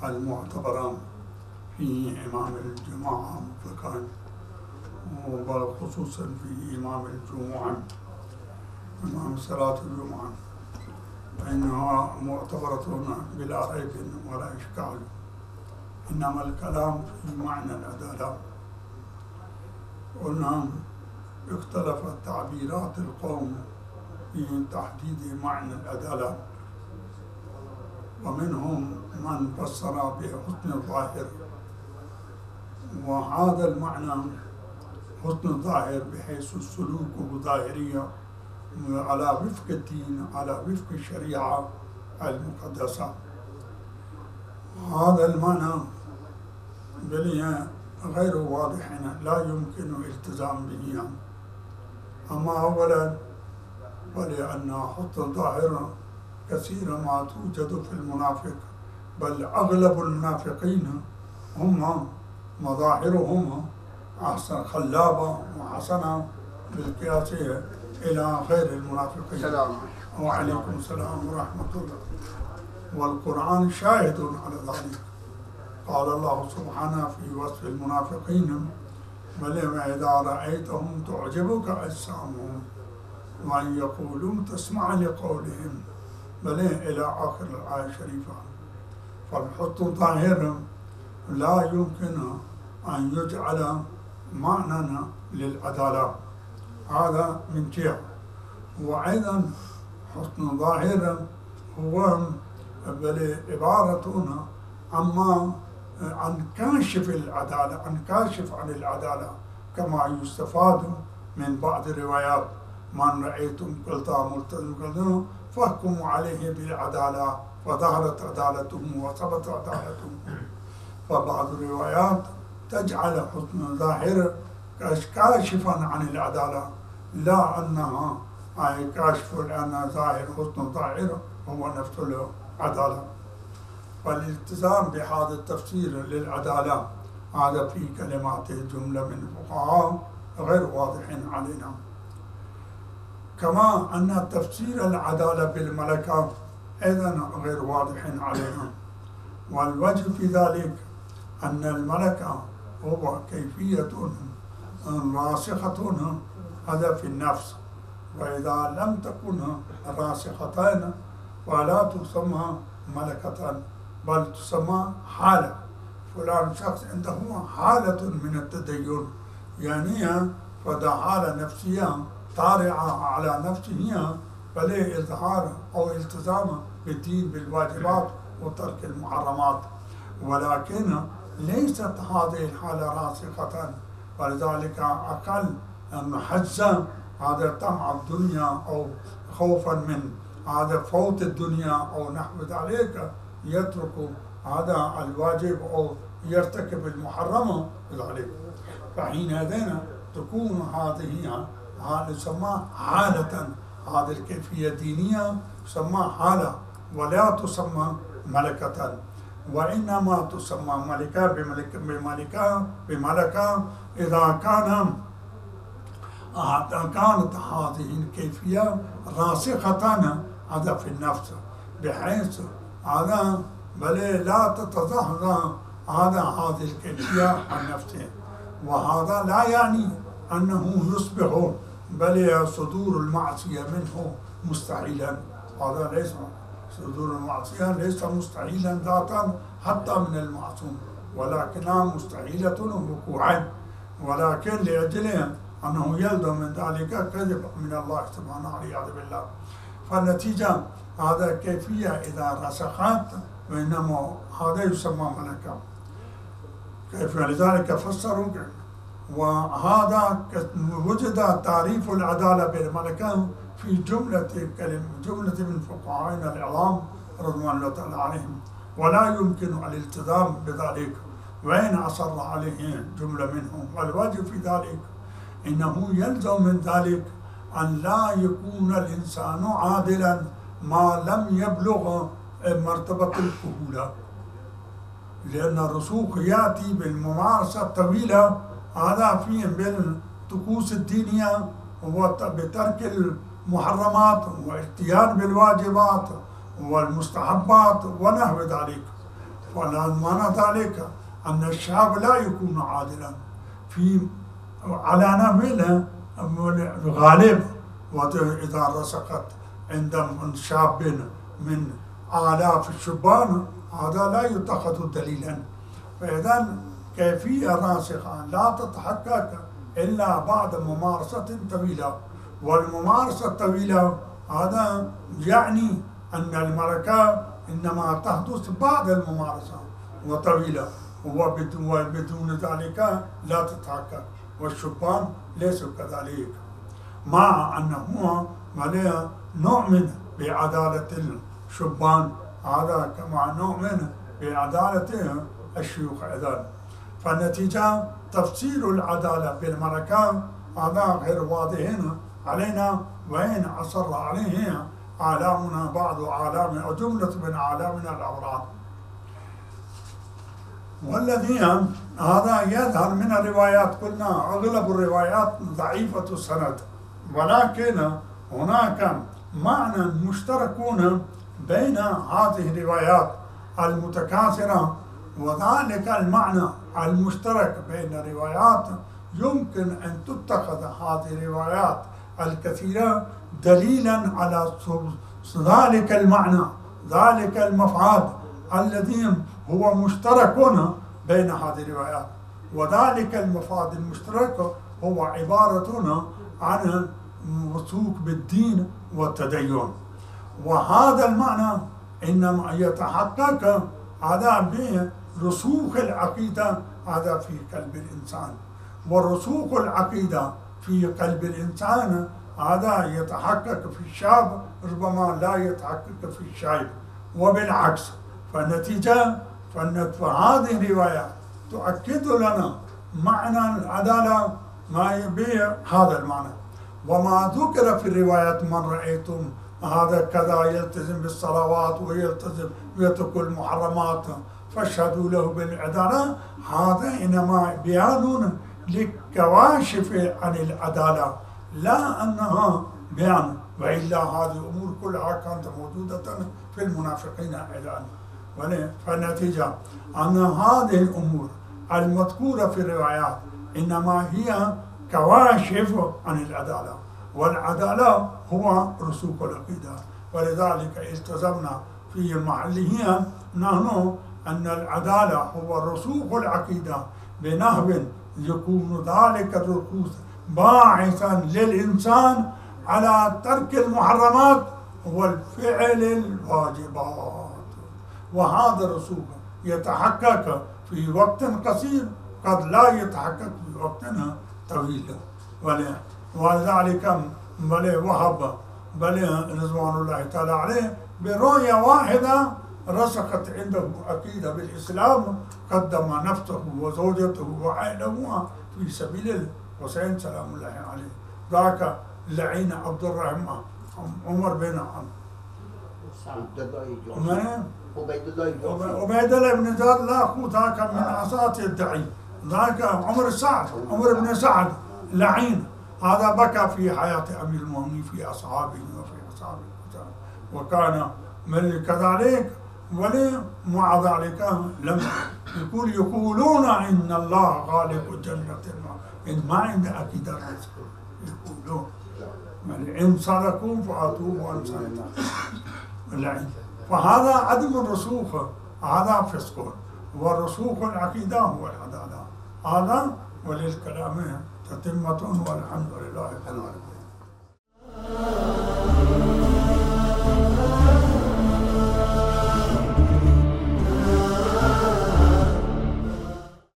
المعتبرة في إمام الجماعة مطلقا، وخصوصا في إمام الجمعة، إمام صلاة الجمعة، فإنها معتبرة بلا ريب ولا إشكال. إنما الكلام في معنى العدالة. قلنا اختلفت تعبيرات القوم في تحديد معنى العدالة، ومنهم من فسر بحسن الظاهر، وهذا المعنى حسن الظاهر بحيث السلوك ظاهرية على وفق الدين، على وفق الشريعة المقدسة. هذا المعنى بلي غير واضح، لا يمكن الالتزام به. أما أولا ولأن حسن الظاهر كثيرا ما توجد في المنافق، بل أغلب المنافقين هم مظاهرهم أحسن خلابة وحسنة بالقياس إلى غير المنافقين. سلام. وعليكم السلام ورحمة الله. والقرآن شاهد على ذلك. قال الله سبحانه في وصف المنافقين: بل وإذا رأيتهم تعجبك أجسامهم وأن يقولوا تسمع لقولهم، بل إلى آخر الآية الشريفة. فالحسن الظاهر لا يمكن أن يجعل معنى للعدالة، هذا من جهة. وأيضا حسن الظاهر هو عبارة عن كاشف العدالة، عن كاشف عن العدالة، كما يستفاد من بعض الروايات: من رأيتم قلتا ملتزم فاحكموا عليه بالعدالة فظهرت عدالته وثبت عدالته. فبعض الروايات تجعل حسن الظاهر كاشفا عن العدالة، لا أنها كاشف، لأن ظاهر حسن الظاهر هو نفس العدالة. فالالتزام بهذا التفسير للعدالة هذا في كلمات جملة من الفقهاء غير واضح علينا. كما أن تفسير العدالة بالملكة أيضا غير واضح علينا. والوجه في ذلك أن الملكة هو كيفية راسخة هذا في النفس، وإذا لم تكن راسختان فلا تسمى ملكة، بل تسمى حالة. فلان شخص عنده حالة من التدين، يعني فده حالة نفسية طارئة على نفسه، فله إظهار أو التزام بالدين بالواجبات وترك المحرمات، ولكن ليست هذه الحالة راسخة، ولذلك أقل محزة هذا طمع الدنيا أو خوفا من هذا فوت الدنيا أو نحو ذلك يترك هذا الواجب أو يرتكب المحرم ذلك. فحينئذ تكون هذه تسمى حالة، هذه الكيفية الدينية تسمى حالة ولا تسمى ملكة، وإنما تسمى ملكة بملكة إذا كانت هذه الكيفية راسخة هذا في النفس، بحيث هذا بل لا تتظاهر هذه الكيفية عن نفسه. وهذا لا يعني أنه يصبح بل صدور المعصية منه مستحيلا، هذا ليس صدور المعصية ليس مستحيلا ذاتا حتى من المعصوم، ولكنها مستحيلة وقوعا، ولكن لأجل أنه يلزم من ذلك كذب من الله سبحانه والعياذ بالله. فالنتيجة هذا كيفية إذا رسخت، وإنما هذا يسمى ملكة. كيف لذلك فسروا. وهذا وجد تعريف العدالة بالملكة في جملة من فقهائنا العظام رضوان الله تعالى عليهم، ولا يمكن الالتزام بذلك وإن أصر عليه جملة منهم. والوجه في ذلك إنه يلزم من ذلك أن لا يكون الإنسان عادلا ما لم يبلغ مرتبة الكهولة، لأن الرسوخ يأتي بالممارسة الطويلة، هذا فيه بالطقوس الدينية وبترك المحرمات والاجتهاد بالواجبات والمستحبات ونحو ذلك. معنى ذلك أن الشاب لا يكون عادلا في على نفسه غالب. وإذا رسخت عند شاب من آلاف الشبان هذا لا يتخذ دليلا. فإذا كيفية راسخة لا تتحقق إلا بعد ممارسة طويلة، والممارسة الطويلة هذا يعني أن الملكة إنما تحدث بعد الممارسة وطويلة، وبدون ذلك لا تتحقق، والشبان ليسوا كذلك. مع أنه نؤمن بعدالة الشبان هذا كما نؤمن بعدالة الشيوخ أيضا. فالنتيجة تفسير العدالة بالملكة هذا غير واضح علينا، وإن أصر عليه أعلامنا بعض أعلام أو جملة من أعلامنا الأوراد. والذي هذا يظهر من الروايات، قلنا أغلب الروايات ضعيفة السند، ولكن هناك معنى مشتركون بين هذه الروايات المتكاثرة، وذلك المعنى المشترك بين الروايات يمكن أن تتخذ هذه الروايات الكثيرة دليلا على ذلك المعنى، ذلك المفعول الذي هو مشترك بين هذه الروايات. وذلك المفاد المشترك هو عبارة عن وثوق بالدين والتدين، وهذا المعنى إنما يتحقق هذا برسوخ العقيدة هذا في قلب الإنسان. ورسوخ العقيدة في قلب الإنسان هذا يتحقق في الشاب ربما لا يتحقق في الشيب، وبالعكس. فالنتيجة فهذه الرواية تؤكد لنا معنى العدالة ما يبيع هذا المعنى. وما ذكر في الروايات من رأيتم هذا كذا يلتزم بالصلوات ويلتزم ويترك المحرمات فاشهدوا له بالعدالة، هذا إنما بيان للكواشف عن العدالة، لا أنها بيان. وإلا هذه الأمور كلها كانت موجودة في المنافقين أيضا. فالنتيجة أن هذه الأمور المذكورة في الروايات إنما هي كواشف عن العدالة، والعدالة هو رسوخ العقيدة. ولذلك التزمنا في محله نحن أن العدالة هو رسوخ العقيدة بنحو يكون ذلك الركوز باعثا للإنسان على ترك المحرمات والفعل الواجبات. وهذا الرسوخ يتحقق في وقت قصير، قد لا يتحقق في وقت طويل. ولذلك وهب رضوان الله تعالى عليه برؤية واحدة رسخت عنده عقيدة بالإسلام، قدم نفسه وزوجته وعائله في سبيل الحسين سلام الله عليه. ذاك لعين عبد الرحمن عمر بن عبيد الله بن زياد، لا أخوه ذاك من أساطير الدعي، ذاك عمر بن سعد لعين. هذا بكى في حياة أمير المؤمنين في أصحابه وكان من كذلك. ومع ذلك لم يقولون إن الله غالب الجنة ما عند أكيد الرزق، يقولون إن صدقوا فأتوب وإن صدقوا. فهذا عدم الرسوخ، هذا فسق. والرسوخ العقيدة هو العدالة. هذا وللكلام تتمة والحمد لله رب العالمين.